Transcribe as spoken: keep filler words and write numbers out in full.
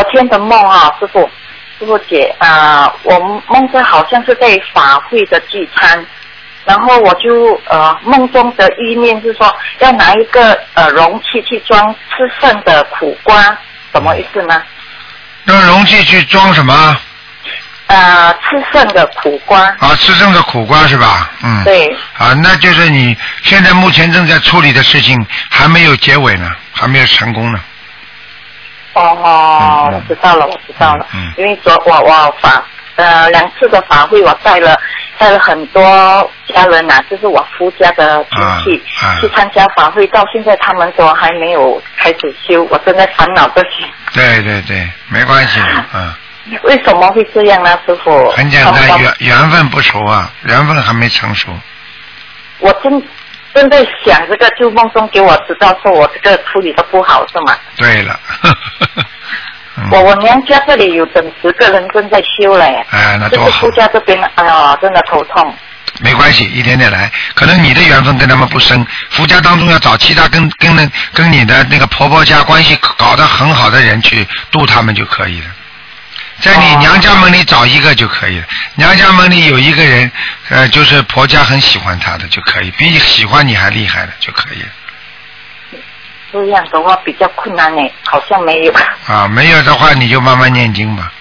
天的梦啊，师傅，师傅姐啊、呃，我梦着好像是在法会的聚餐，然后我就呃梦中的意念是说要拿一个呃容器去装吃剩的苦瓜，什么意思呢？ 用容器去装什么？ 呃，吃剩的苦瓜。 啊，吃剩的苦瓜是吧？嗯。 对。 啊，那就是你现在目前正在处理的事情还没有结尾呢，还没有成功呢。 哦哦、嗯嗯，我知道了，我知道了。嗯。因为昨我我法呃两次的法会，我带了带了很多家人啊，就是我夫家的亲戚、啊啊、去参加法会，到现在他们都还没有开始修，我正在烦恼这些。 对对对，没关系，嗯。 为什么会这样呢，师傅？ 很简单，缘缘分不熟啊，缘分还没成熟。 我正正在想这个，就梦中给我知道说我这个处理的不好，是吗？ 对了。 嗯、我我娘家这里有整十个人正在修嘞。 哎，那多好。 就是夫家这边，哎呀，真的头痛。 没关系，一点点来。可能你的缘分跟他们不深，夫家当中要找其他跟跟那跟你的那个婆婆家关系搞得很好的人去度他们就可以了。在你娘家门里找一个就可以了，娘家门里有一个人，呃，就是婆家很喜欢他的就可以，比喜欢你还厉害的就可以了。 这样的话比较困难呢，好像没有。 啊，没有的话你就慢慢念经吧。